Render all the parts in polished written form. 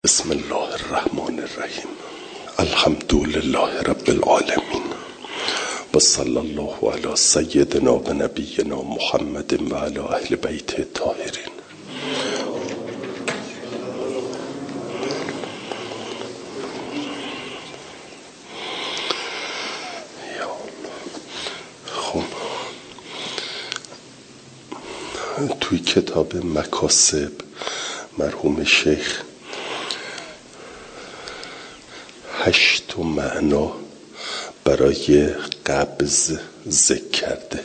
بسم الله الرحمن الرحیم. الحمد لله رب العالمین و صلی الله علی سیدنا و نبینا محمد و علی اهل بیت الطاهرین. توی کتاب مکاسب مرحوم شیخ 8 معنا برای قبض ذکر کرده.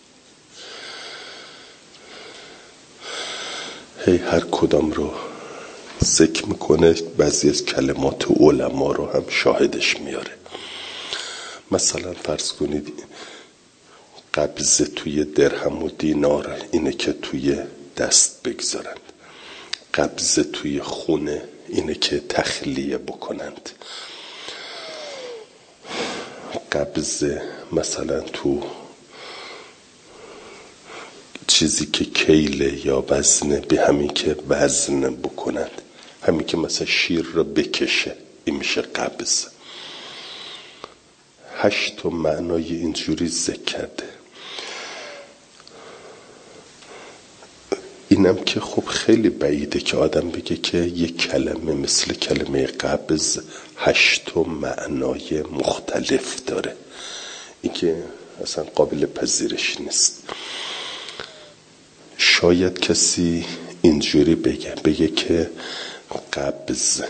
هر کدام رو ذکر میکنه، بعضی از کلمات علما رو هم شاهدش میاره. مثلا فرض کنید قبض توی درهم و دینار اینه که توی دست بگذارند، قبض توی خونه اینه که تخلیه بکنند، قبض مثلا تو چیزی که کیله یا وزنه به همین که وزن بکنند، همین که مثلا شیر رو بکشه، این میشه قبض. 8 معنای اینجوری ذکر کرده. اینم که خب خیلی بعیده که آدم بگه که یک کلمه مثل کلمه قبض 8 معنای مختلف داره. این که اصلا قابل پذیرش نیست. شاید کسی اینجوری بگه که قبض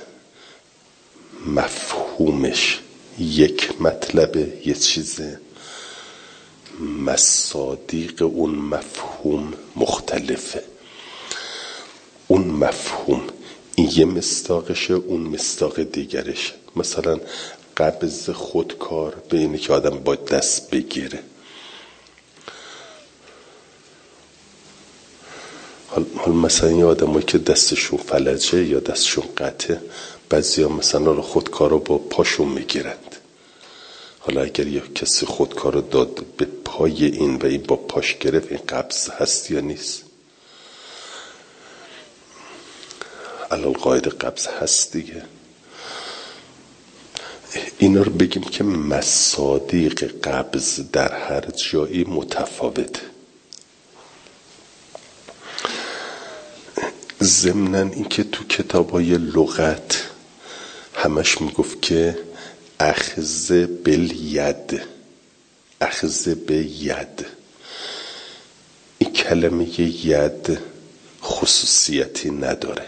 مفهومش یک مطلبه، یه چیزه، مصادیق اون مفهوم مختلفه. اون مفهوم این یه مصداقشه، اون مصداق دیگرشه. مثلا قبض خودکار به اینه که آدم با دست بگیره. حال مثلا یه آدمایی که دستشون فلجه یا دستشون قطعه، بعضی ها مثلا رو خودکار رو با پاشون میگیرند. حالا اگر یه کسی خودکار رو داد به پای این و این با پاش گرفت، این قبض هست یا نیست؟ القاعده قبض هست دیگه. اینا رو بگیم که مصادیق قبض در هر جایی متفاوته. ضمناً این که تو کتاب‌های لغت همش میگفت که اخذ بالید، اخذ به ید، این کلمه ید خصوصیتی نداره.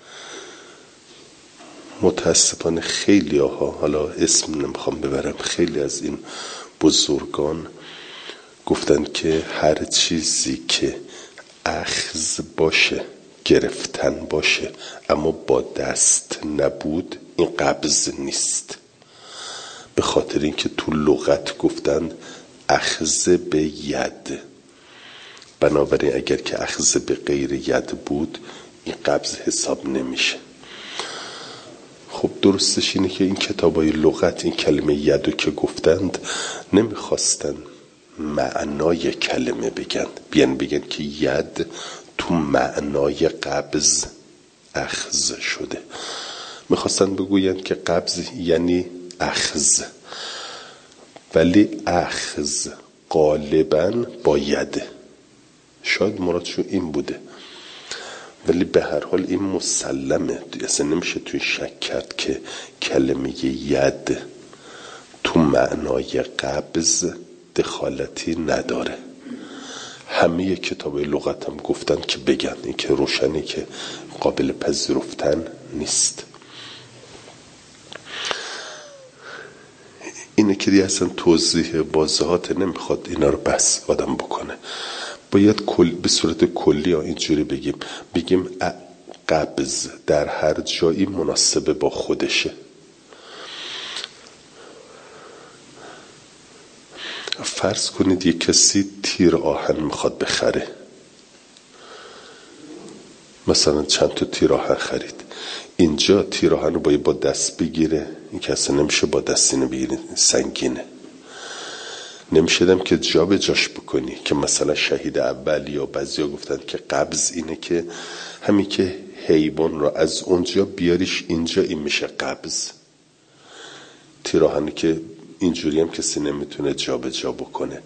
متاسفانه خیلی ها، حالا اسم نمیخوام ببرم، خیلی از این بزرگان گفتن که هر چیزی که اخذ باشه، گرفتن باشه، اما با دست نبود، این قبض نیست. به خاطر اینکه تو لغت گفتن اخذ به ید، بنابراین اگر که اخذ به غیر ید بود، این قبض حساب نمیشه. خب درستش اینه که این کتابای لغت این کلمه یدو که گفتند نمیخواستن معنای کلمه بگن که ید تو معنای قبض اخذ شده. میخواستن بگویند که قبض یعنی اخذ، ولی اخذ غالباً با یده. شاید مرادشون این بوده، ولی به هر حال این مسلمه، اصلا نمیشه توی شک کرد که کلمه ید تو معنای قبض دخالتی نداره. همه کتاب لغت هم گفتن که بگن، این که روشنی که قابل پذیرفتن نیست. اینه که دیگه اصلا توضیح واضحات نمیخواد اینا رو بس آدم بکنه. باید به صورت کلی اینجوری بگیم قبض در هر جایی مناسب با خودشه. فرض کنید یک کسی تیر آهن میخواد بخره، مثلا چند تا تیر آهن خرید. اینجا تیر آهن رو باید با دست بگیره، این که اصلا نمیشه با دست اینو بگیره، سنگینه. نمیشدم که جا به جاش بکنی، که مثلا شهید اول یا بعضیا گفتن که قبض اینه که همین که حیوان رو از اونجا بیاریش اینجا، این میشه قبض. تیراهنی که اینجوری هم کسی نمیتونه جا به جا بکنه.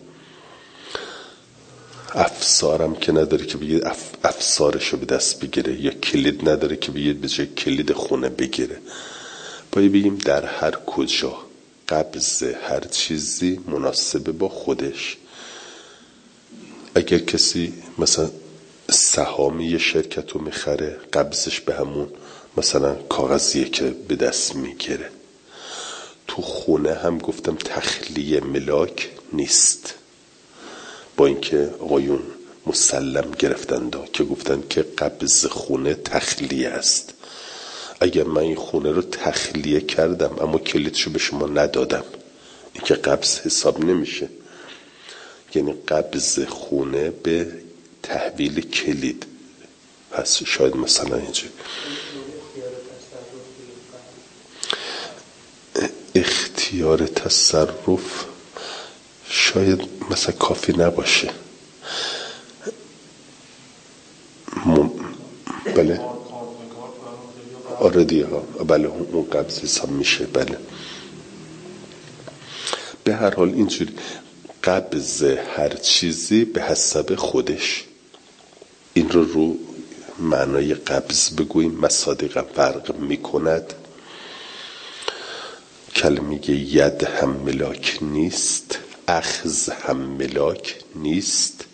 افسارم که نداره که بگید افسارشو به دست بگیره، یا کلید نداره که بگید به جای کلید خونه بگیره. باید بگیم در هر کجا قبض هر چیزی مناسب با خودش. اگر کسی مثلا سهامی یه شرکت رو میخره، قبضش به همون مثلا کاغذیه که به دست میگیره. تو خونه هم گفتم تخلیه ملاک نیست، با اینکه آقایون مسلم گرفتن که گفتن که قبض خونه تخلیه است. اگر من این خونه رو تخلیه کردم اما کلیدشو به شما ندادم، این که قبض حساب نمیشه. یعنی قبض خونه به تحویل کلید. پس شاید مثلا اینجا اختیار تصرف شاید مثلا کافی نباشه. بله آره دیگه، بله اون قبض حساب میشه. بله به هر حال اینجوری قبض هر چیزی به حسب خودش. این رو معنای قبض بگوییم. مصادیق فرق میکند. کلمه ید هم ملاک نیست، اخذ هم ملاک نیست.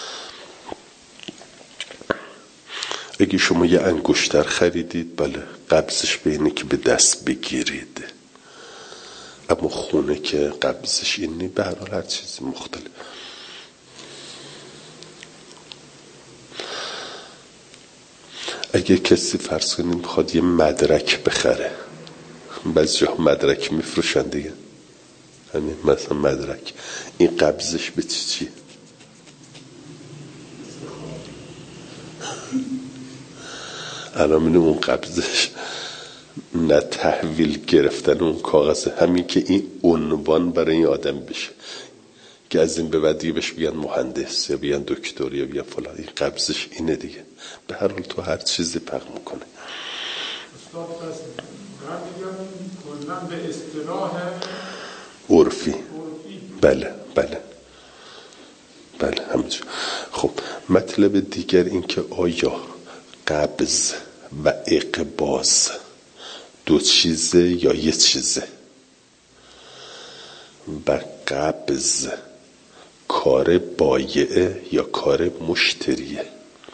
اگه شما یه انگشتر خریدید، بله قبضش به اینه که به دست بگیرید، اما خونه که قبضش اینه. به هر حال هر چیزی مختلف. اگه کسی فرض کنیم بخواد یه مدرک بخره، بعضی جا مدرک میفروشن دیگه، همین مثلا مدرک، این قبضش به چی؟ الان میدونم اون قبضش نه تحویل گرفتن اون کاغذ، همین که این عنوان برای این آدم بشه که از این به بعد دیگه بهش بیان مهندس یا بیان دکتر یا بیان فلان، این قبضش اینه دیگه. به هر حال تو هر چیزی فرق میکنه. کلاً به اصطلاح عرفی. بله همینجور. خب مطلب دیگر این که آیا قبض و اقباض دو چیزه یا یه چیزه؟ و قبض کار بایعه یا کار مشتریه؟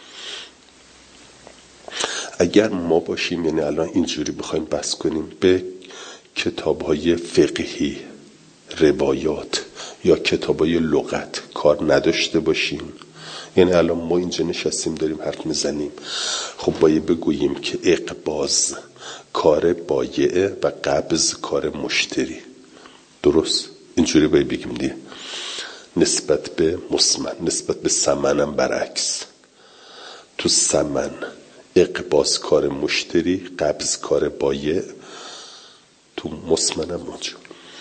اگر ما باشیم، یعنی الان اینجوری بخوایم بحث کنیم، به کتاب‌های فقهی، روایات یا کتاب‌های لغت کار نداشته باشیم، یعنی الان ما اینجا نشستیم داریم حرف میزنیم، خب باید بگوییم که اقباض کار بایعه و قبض کار مشتری. درست؟ اینجوری باید بگیم دیگه. نسبت به مسمن، نسبت به ثمنم برعکس. تو ثمن اقباض کار مشتری، قبض کار بایع. تو مسمنم اونجا.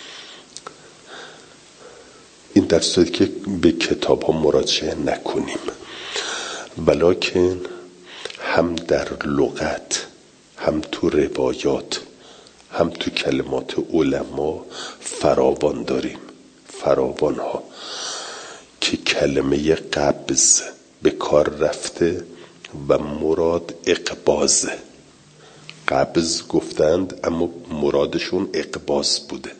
این در صورتی که به کتاب ها مراجعه نکنیم، ولیکن هم در لغت، هم تو روایات، هم تو کلمات علما فراوان داریم، فراوان ها که کلمه قبض به کار رفته و مراد اقباضه. قبض گفتند اما مرادشون اقباض بوده.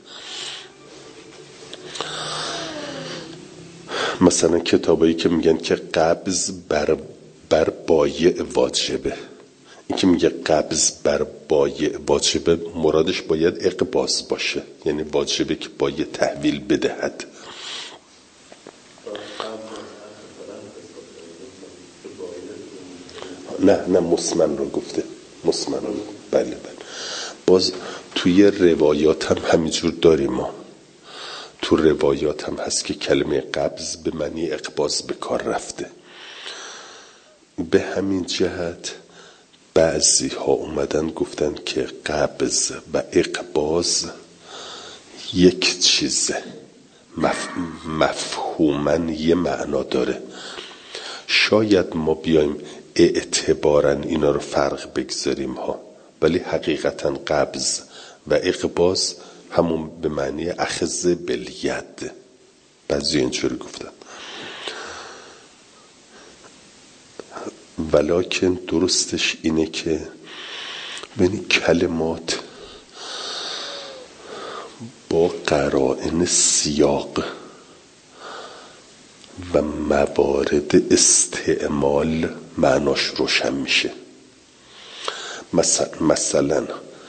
مثلا کتابایی که میگن که قبض بر بایع واجبه، این که میگه قبض بر بایع واجبه مرادش باید اقباض باشه، یعنی واجبه که بایع تحویل بدهد. نه مسمن رو گفته، مسمن رو. بله باز توی روایات هم همینجور داریم ما. تو روایات هم هست که کلمه قبض به معنی اقباض به کار رفته. به همین جهت بعضی ها اومدن گفتن که قبض و اقباض یک چیزه، مفهوماً یه معنا داره. شاید ما بیایم اعتباراً اینا رو فرق بگذاریم ها، ولی حقیقتاً قبض و اقباض همون به معنی اخذ بالید. بعضی اینجوری گفتن، ولکن درستش اینه که بین کلمات با قرائن سیاق و موارد استعمال معناش روشن میشه. مثلا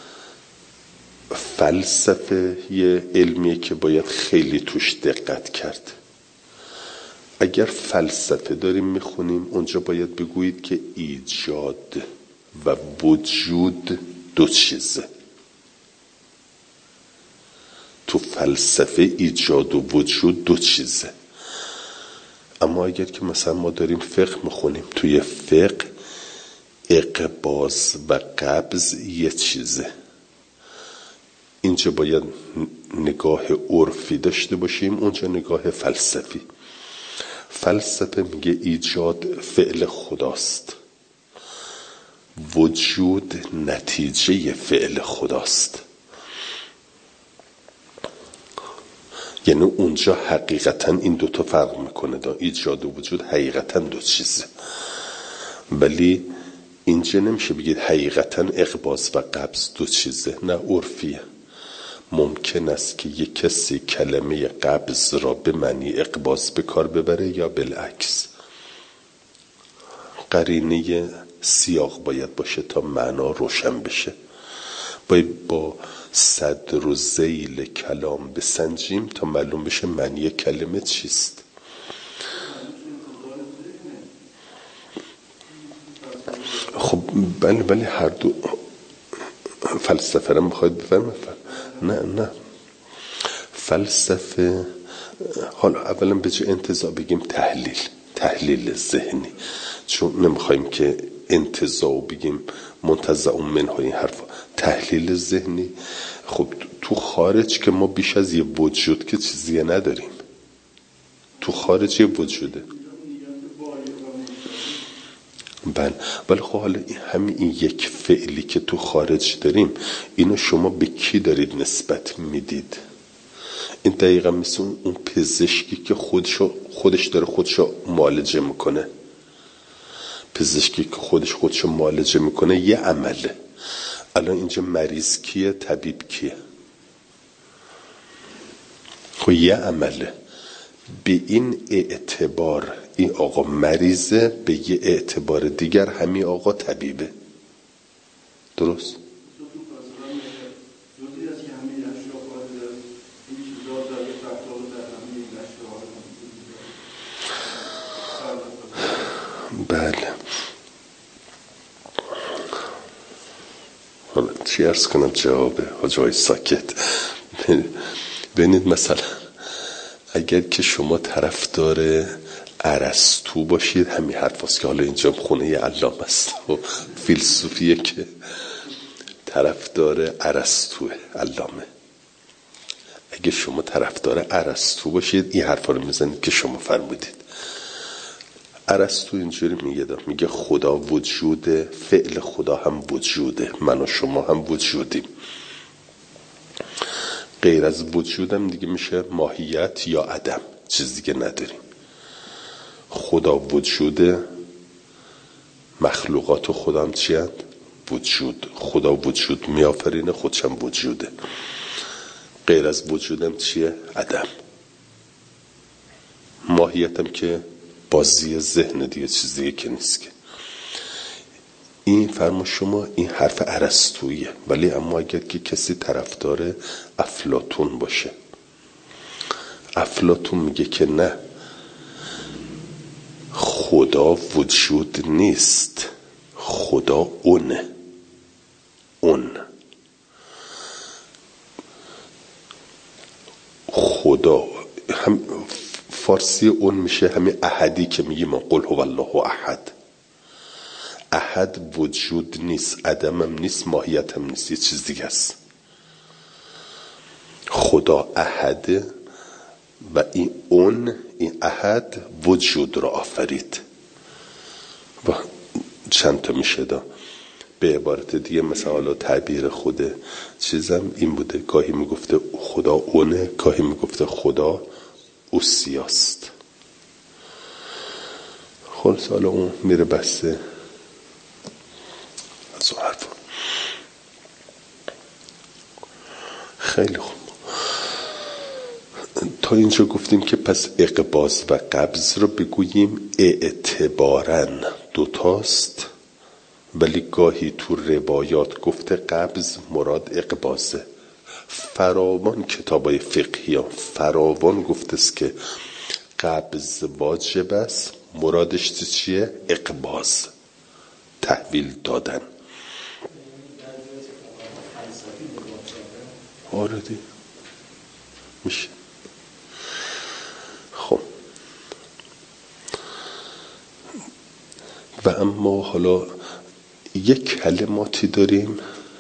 فلسفه یه علمیه که باید خیلی توش دقت کرد. اگر فلسفه داریم میخونیم اونجا باید بگویید که ایجاد و وجود دو چیزه. تو فلسفه ایجاد و وجود دو چیزه. اما اگر که مثلا ما داریم فقه میخونیم، توی فقه اقباض و قبض یه چیزه. اینجا باید نگاه عرفی داشته باشیم، اونجا نگاه فلسفی. فلسفه میگه ایجاد فعل خداست، وجود نتیجه فعل خداست. یعنی اونجا حقیقتا این دوتا فرق میکنه، ایجاد و وجود حقیقتا دو چیزه. ولی اینجا نمیشه بگید حقیقتا اقباض و قبض دو چیزه، نه عرفیه. ممکن است که یک کسی کلمه قبض را به معنی اقباض به کار ببره یا بالعکس. قرینه سیاق باید باشه تا معنا روشن بشه. باید با صدر و ذیل کلام بسنجیم تا معلوم بشه معنی کلمه چیست. خب بله هر دو فلسفه رو میخواید بفهمید؟ نه فلسفه، حالا اولا به جای انتزاع بگیم تحلیل ذهنی، چون نمیخوایم که انتزاع بگیم منتزع منه این حرفا. تحلیل ذهنی، خب تو خارج که ما بیش از یه وجود که چیزی نداریم، تو خارج یه وجوده. ولی خب حالا همین یک فعلی که تو خارج داریم، اینو شما به کی دارید نسبت میدید؟ این دقیقا مثل اون پزشکی که خودش داره خودشو معالجه میکنه. پزشکی که خودشو معالجه میکنه یه عمله. الان اینجا مریض کیه، طبیب کیه؟ خب یه عمله. به این اعتبار این آقا مریضه، به یه اعتبار دیگر همین آقا طبیبه. درست؟ بله. حالا چی عرض کنم جواب حاجای ساکت؟ ببینید مثلا اگر که شما طرفدار ارسطو باشید، همین حرف هست که حالا اینجا خونه علامه است و فیلسوفیه که طرفدار ارسطوه علامه. اگه شما طرفدار ارسطو باشید این حرفا رو میزنید که شما فرمودید. ارسطو اینجوری میگه خدا وجوده، فعل خدا هم وجوده، من و شما هم وجودیم. غیر از وجودم دیگه میشه ماهیت یا عدم، چیز دیگه نداریم. خدا وجوده، مخلوقات خدا هم چی هست؟ وجود. خدا وجود میآفرینه، خودشم وجوده. غیر از وجودم چیه؟ عدم. ماهیتم که بازی ذهن دیگه، چیز دیگه که نیست که. این فرما شما این حرف ارسطوییه. ولی اما اگر که کسی طرفدار افلاطون باشه، افلاطون میگه که نه، خدا وجود نیست، خدا اونه. خدا هم فارسی اون میشه همین احدی که میگیم قل هو الله احد. احد وجود نیست، عدمم نیست، ماهیتم نیست، یه چیز دیگه است. خدا احده و این احد وجود را آفرید. و چند تا میشه داد. به عبارت دیگه مثلا حالا تعبیر خود چیزم این بوده، گاهی میگفته خدا اونه، گاهی میگفته خدا اوسیاست. خلاص حالا اون میره بسته از اون حرف. خیلی خوب، تا اینجا گفتیم که پس اقباض و قبض رو بگوییم اعتباراً دوتاست، ولی گاهی تو روایات گفته قبض مراد اقباضه. فراوان کتابای فقهی ها فراوان گفته است که قبض واجب است، مرادش چیه؟ اقباض، تحویل دادن. آردی میشه. خب و اما حالا یک کلماتی داریم،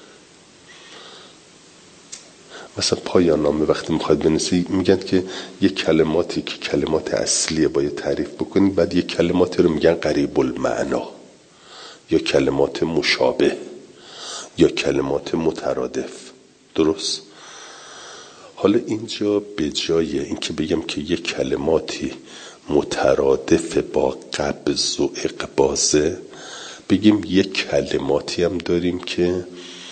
مثلا پایان نامه وقتی میخواد بنویسی میگن که یک کلماتی که کلمات اصلیه باید تعریف بکنید، بعد یک کلماتی رو میگن قریب المعنا یا کلمات مشابه یا کلمات مترادف. درست؟ حالا اینجا به جای اینکه بگم که یک کلماتی مترادف با قبض و اقباضه، بگیم یک کلماتی هم داریم که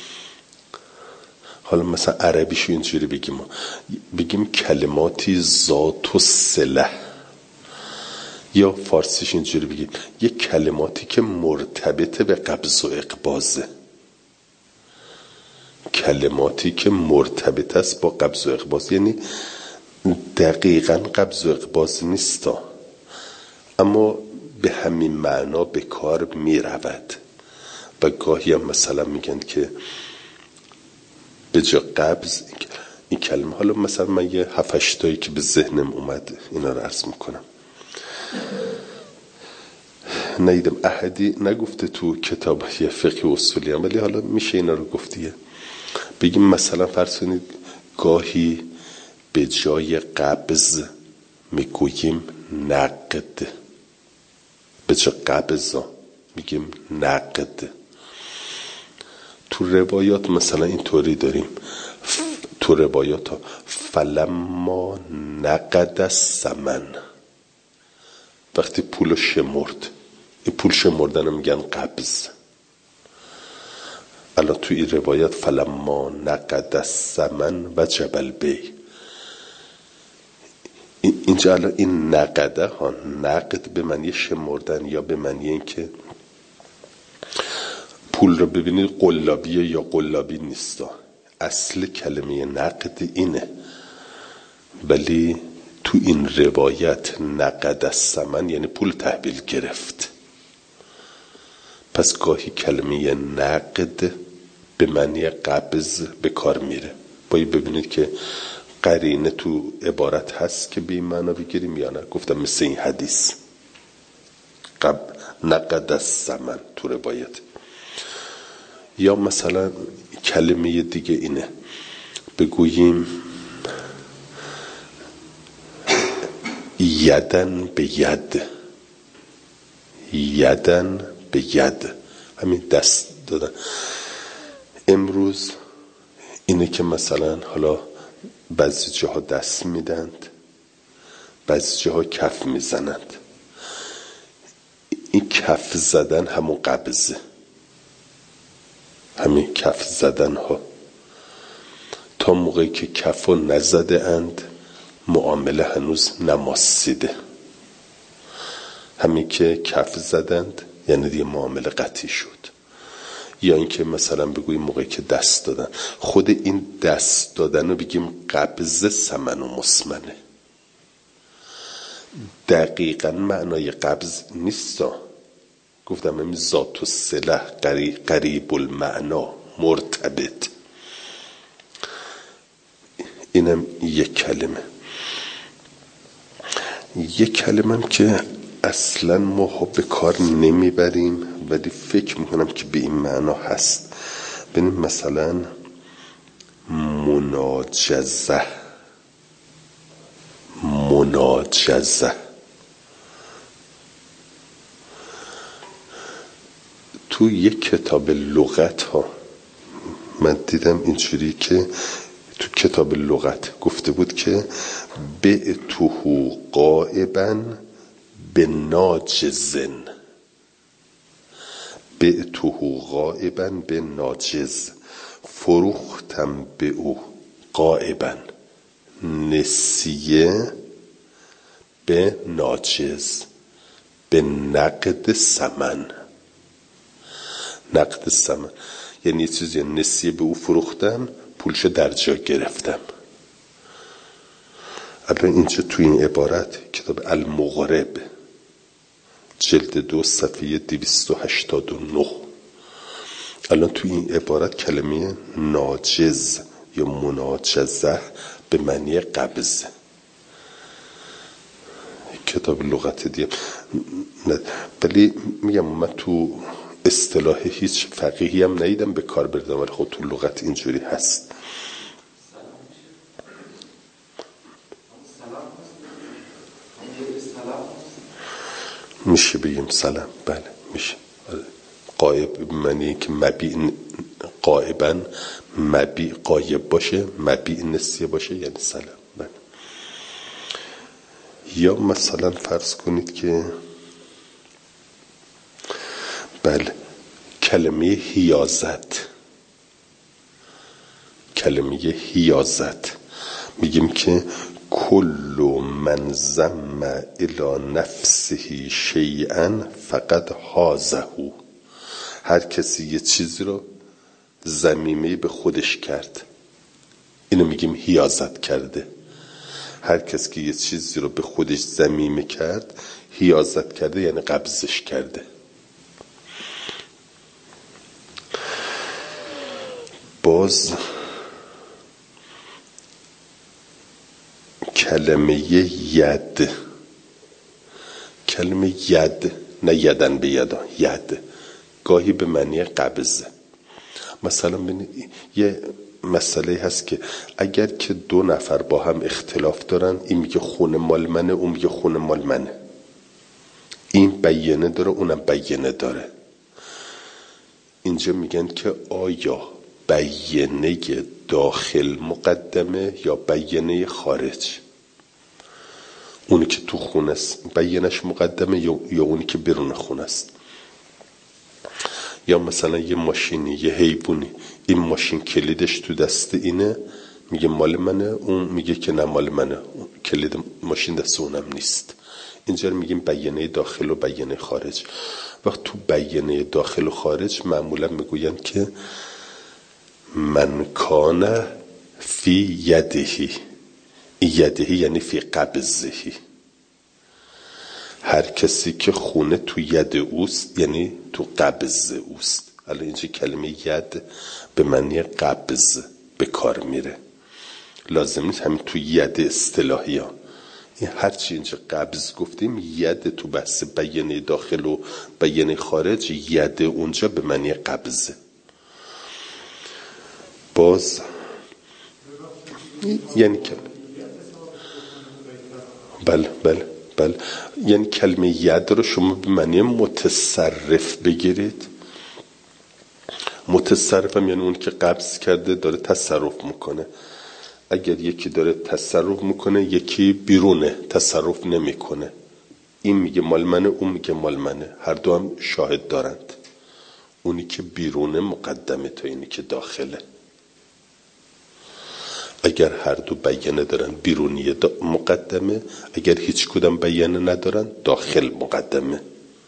حالا مثلا عربیشو اینجوری بگیم کلماتی ذات و صله، یا فارسیش اینجوری بگیم یک کلماتی که مرتبط به قبض و اقباضه، کلماتی که مرتبط است با قبض و اقباض، یعنی دقیقاً قبض و اقباض نیستا، اما به همین معنا به کار می رود. و گاهی هم مثلا میگن که به جا قبض این کلمه، حالا مثلا من یه 7-8 تایی که به ذهنم اومد اینا رو عرض میکنم. ندیدم احدی نگفته تو کتاب یه فقه اصولی هم، ولی حالا میشه اینا رو گفتیه. بگیم مثلا فرض کنید گاهی به جای قبض میگوییم نقد، به جای قبض میگیم نقد. تو روایات مثلا اینطوری داریم، تو روایات ها فلما نقد الثمن، وقتی پولو شمرد، این پول شمردن رو میگن قبض. الان تو این روایت فلما نقد الثمن وجب البیع، اینجا الان این نقده ها، نقد به معنی شمردن یا به معنی این که پول رو ببینید قلابیه یا قلابی نیستا، اصل کلمه نقد اینه، ولی تو این روایت نقد الثمن یعنی پول تحویل گرفت. پس گاهی کلمه نقد به معنی قبض به کار میره. باید ببینید که قرینه تو عبارت هست که به این معنا بگیریم یا نه. گفتم مثل این حدیث نقد الثمن تو روایت. یا مثلا کلمه دیگه اینه، بگوییم یدن به ید، یدن به ید، همین دست دادن. امروز اینه که مثلا حالا بعضی جاها دست میدند، بعضی جاها کف میزنند. این کف زدن همون قبضه، همین کف زدن ها. تا موقعی که کفو نزده اند معامله هنوز نماسیده. همین که کف زدند یعنی دیگه معامله قطعی شد. یا اینکه مثلا بگوییم موقعی که دست دادن، خود این دست دادن رو بگیم قبض ثمن و مسمنه. دقیقا معنای قبض نیستا، گفتم همین ذات و صله، قریب المعنا، مرتبط. اینم یک کلمه. یک کلمه هم که اصلا ما به کار نمیبریم ولی فکر میکنم که به این معنا هست. ببینیم مثلا مناجزه، مناجزه تو یک کتاب لغت ها من دیدم اینجوری که تو کتاب لغت گفته بود که بعتوه غائبا به ناجزن، بعتوه غائبا به ناجز، فروختم به او غائبا نسیه به ناجز به نقد ثمن. نقد ثمن یعنی یه چیزی نسیه به او فروختم، پولشو در جا گرفتم. الان اینجا توی این عبارت کتاب المغرب جلد 2 صفحه 289 الان توی این عبارت کلمه ناجز یا مناجزه به معنی قبض. کتاب لغت دیگه ولی میگم من تو اصطلاح هیچ فقیهی هم ندیدم به کار بردم، ولی خود تو لغت اینجوری هست. میشه بگیم سلام؟ بله میشه. غایب معنی که مبیع غایبا مبیع غایب باشه، مبیع نسیه باشه یعنی سلام. بله. یا مثلا فرض کنید که بله کلمه حیازت، کلمه حیازت میگیم که کل من زم الی نفسه شیئا فقد حازه. هر کسی یه چیزی رو ذمیمه به خودش کرد اینو میگیم حیازت کرده. هر کسی که یه چیزی رو به خودش ذمیمه کرد حیازت کرده یعنی قبضش کرده. باز کلمه ید، کلمه ید نه یدن به یدا، ید گاهی به معنی قبضه. مثلا ببینید یه مسئله هست که اگر که 2 نفر با هم اختلاف دارن، این میگه خونه مال منه اون میگه خونه مال منه، این بیانه داره اونم بیانه داره، اینجا میگن که آیا بیانه داخل مقدمه یا بیانه خارج؟ اونی که تو خونه است بیانش مقدمه یا اونی که بیرون خونه است؟ یا مثلا یه ماشینی یه حیوانی، این ماشین کلیدش تو دست اینه میگه مال منه، اون میگه که نه مال منه، کلید ماشین دست اونم نیست. اینجا میگیم بیانه داخل و بیانه خارج. وقت تو بیانه داخل و خارج معمولا میگوین که من کان فی یدهی، یدهی یعنی فی قبضهی، هر کسی که خونه تو ید اوست یعنی تو قبض اوست. الان اینجا کلمه ید به معنی قبض به کار میره، لازم نیست همین تو ید اصطلاحی ها، این هرچی اینجا قبض گفتیم ید تو بحث بیانه داخل و بیانه خارج ید اونجا به معنی قبضه. باز یعنی بله یعنی کلمه ید رو شما به معنی متصرف بگیرید. متصرف هم یعنی اون که قبض کرده داره تصرف میکنه. اگر یکی داره تصرف میکنه یکی بیرونه تصرف نمیکنه، این میگه مال منه اون میگه مال منه، هر دو هم شاهد دارند، اونی که بیرونه مقدمه تا اینی که داخله. اگر هر دو بیانه دارن بیرونی مقدمه، اگر هیچ کدام بیانه ندارن داخل مقدمه.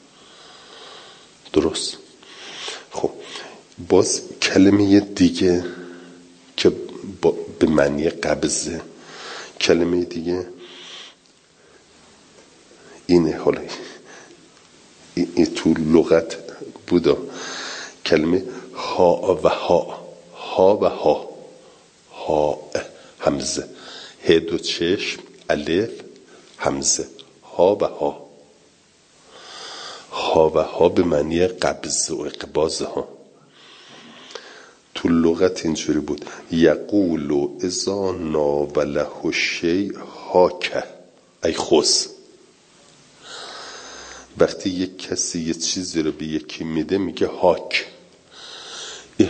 درست؟ خب باز کلمه دیگه که به معنی قبضه، کلمه دیگه اینه، حالا این تو لغت بودا، کلمه ها و ها، ها و ها، ها همزه، ه دو چشم الف همزه، ها و ها، ها و ها به معنی قبض و اقباض ها. تو لغت اینجوری بود یقول اذا ناوله الشیء هاک ای خذ، وقتی یک کسی یه چیزی رو به یکی میده میگه هاک. این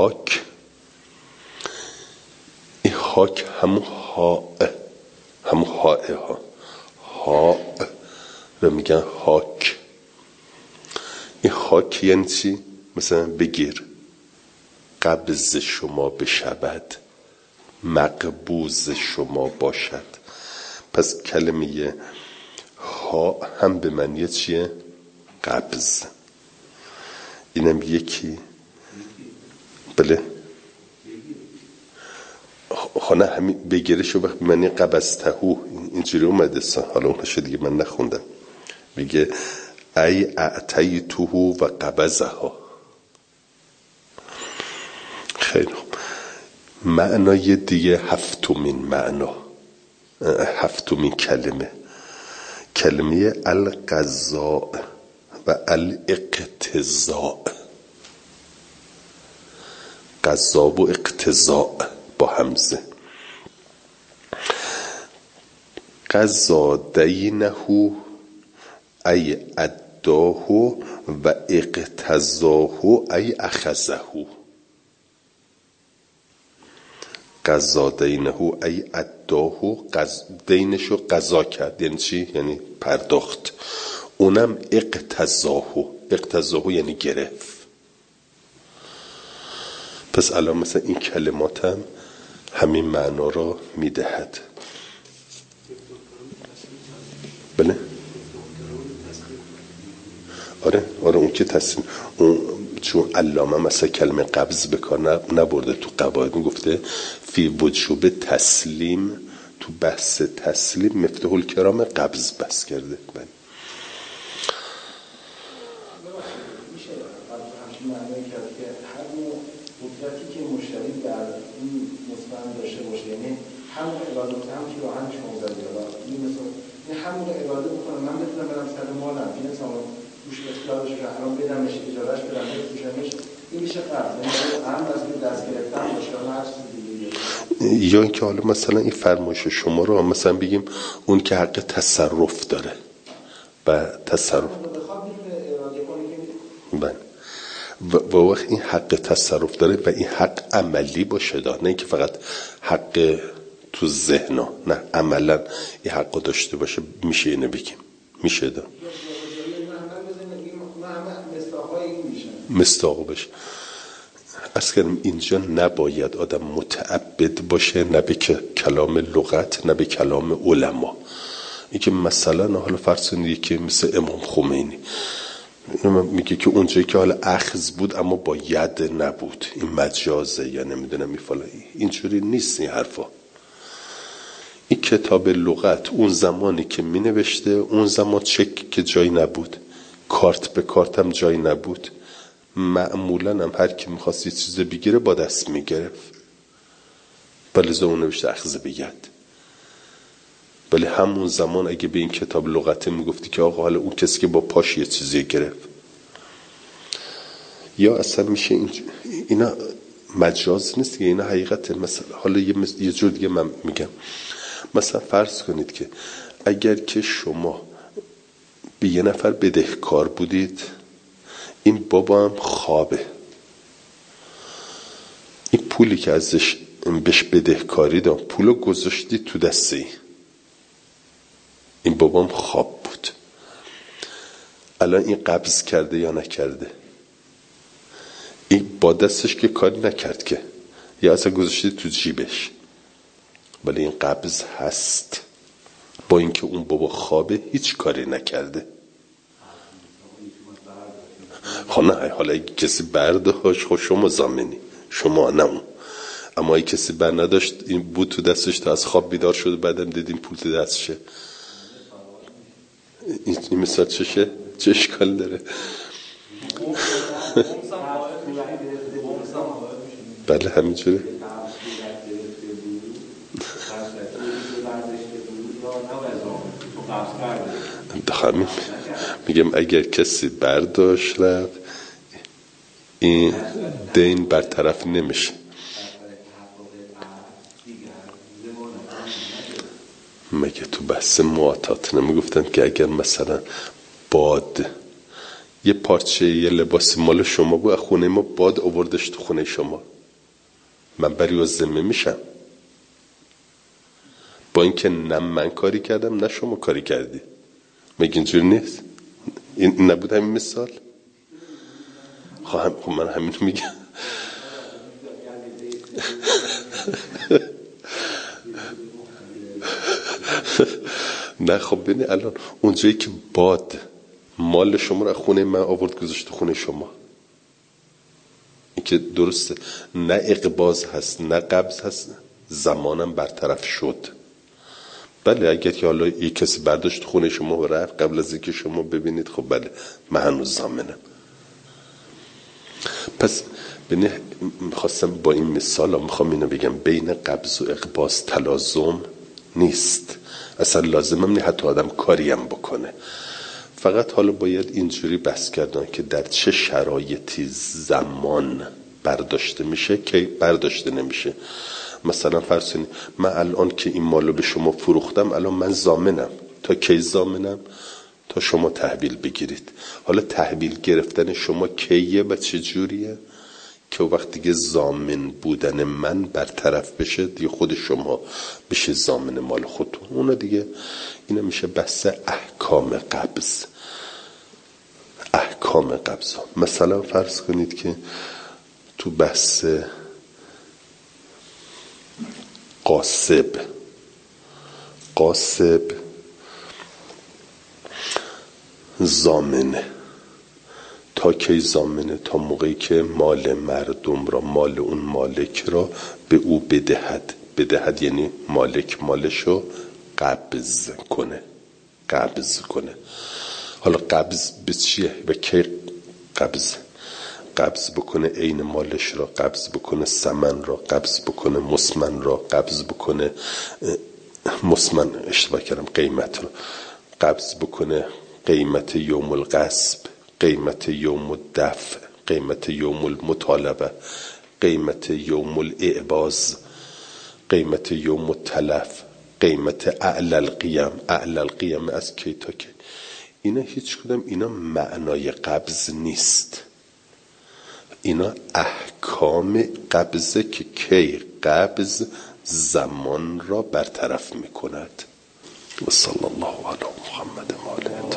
هاک همون هاه ها رو میگن هاک. این هاک یعنی چی؟ مثلا بگیر قبض شما بشود، مقبوض شما باشد. پس کلمه ها هم به معنی چیه؟ قبض. اینم یکی. بله خانه همین بگیرش و وقت به معنی قبضتهو اینجوری اومده. حالا اونش دیگه من نخوندم. میگه ای اعطیتهو و قبضها. خیلی خوب. معنای دیگه هفتمین کلمه القضاء و الاقتضاء. قضا و اقتضاء با همزه. قضا دینه ای اداه و اقتضاه ای اخذه. قضا دینه ای اداه، دینشو قضا کرد. یعنی چی؟ یعنی پرداخت. اونم اقتضاه یعنی گرفت. پس الان مثلا این کلمات هم همین معنا را میدهد. بله آره اون که تسلیم. اون چون علامه مثلا کلمه قبض بکار نبرده تو قواعد، میگفته فی وجوب تسلیم، تو بحث تسلیم مفتاح الکرام قبض بس کرده. بله میشه همچین معنی کرد که هر نوع قدرتی که مشتری در این مصمم داشته باشه، یعنی همون اراده هم که راهنش موزدی این مثلا این همون اراده بکنم من بتونم برم سر مالم این مثلا توش اختیارش که الان بدمش اجارهش بدم بفروشمش، این میشه قبض. یعنی اهم از این دست گرفتن باشه هر چیز دیگه. یا اینکه حالا مثلا این فرمایش شما رو مثلا بگیم اون که حق تصرف داره و تصرف و وقت این حق تصرف داره و این حق عملی باشه، نه اینکه فقط حق تو ذهن، نه عملا این حق داشته باشه. میشه اینو بگیم؟ میشه دا مستاق بشه. عرض کردم اینجا نباید آدم متعبد باشه، نه به کلام لغت نه به کلام علما. این که مثلا حالا فرض کنید که مثل امام خمینی میگه که اونجایی که حالا اخذ بود اما با ید نبود، این مجازه یا نمیدونم اینجوری نیست این حرفا. این کتاب لغت اون زمانی که می نوشته اون زمان چک که جایی نبود، کارت به کارت هم جایی نبود، معمولا هم هر کی میخواست یه چیز بگیره با دست میگرفت. بله اون نوشته اخذ به ید. ولی همون زمان اگه به این کتاب لغت میگفتی که آقا حالا اون کسی که با پاش یه چیزی گرفت، یا اصلا میشه اینا مجاز نیست که اینا حقیقته. مثلا حالا یه جور دیگه من میگم، مثلا فرض کنید که اگر که شما به یه نفر بدهکار بودید، این بابا هم خوابه، این پولی که ازش بهش بدهکاری داد پولو گذاشتی تو دسته این بابام خواب بود. الان این قبض کرده یا نکرده؟ این با دستش که کاری نکرد که، یا اصلا گذاشته تو جیبش، ولی این قبض هست با اینکه اون بابا خوابه هیچ کاری نکرده. نه حالا اگه کسی برداشت خب شما ضامنی، شما نه اون. اما اگه کسی بر نداشت این بود تو دستش تا از خواب بیدار شده بعدم دیدیم پول تو دستشه، این مثال چشه؟ چه اشکال داره؟ بله همینجوره. همین میگم اگر کسی برداشت رفت این دین برطرف نمیشه. مگه تو بحث معاطات نمیگفتن که اگر مثلا باد یه پارچه یه لباس مال شما بود، خونه ما باد آوردش تو خونه شما، من بری و ذمه میشم؟ با اینکه نه من کاری کردم نه شما کاری کردی. مگه اینجوری نیست؟ این نبود همین مثال؟ خب من همین میگم. نه خب ببینی الان اونجایی که باد مال شما رو خونه من آورد گذاشت خونه شما، این که درسته نه اقباض هست نه قبض هست، زمانم برطرف شد. بله اگر که حالا یک کسی برداشت خونه شما و رفت قبل از اینکه شما ببینید، خب بله من هنوز ضامنم. پس میخواستم با این مثال میخوام اینو بگم بین قبض و اقباض تلازم نیست، اصلا لازمم نیست حتی آدم کاریم بکنه. فقط حالا باید اینجوری بحث کردن که در چه شرایطی زمان برداشته میشه که برداشته نمیشه. مثلا فرض کنید من الان که این مالو به شما فروختم، الان من ضامنم. تا کی ضامنم؟ تا شما تحویل بگیرید. حالا تحویل گرفتن شما کیه و چه جوریه؟ که وقتی دیگه ضامن بودن من برطرف بشه، دیگه خود شما بشه ضامن مال خودتون. اون دیگه اینا میشه بحث احکام قبض. احکام قبض مثلا فرض کنید که تو بحث قاصب ضامنه. تا کی ضامنه؟ تا موقعی که مال مردم را، مال اون مالک را به او بدهد یعنی مالک مالشو قبض کنه. حالا قبض به چیه و کی قبض بکنه؟ عین مالش را قبض بکنه، ثمن را قبض بکنه، مسمن را قبض بکنه، قیمت را قبض بکنه، قیمت یوم الغصب، قیمت یوم الدفع، قیمت یوم المطالبه، قیمت یوم الاعباز، قیمت یوم التلف، قیمت اعلی القیم از کی تا کی. اینا هیچ کدام اینا معنای قبض نیست، اینا احکام قبضه که کی قبض زمان را برطرف میکند. و صلی الله علی محمد و آله.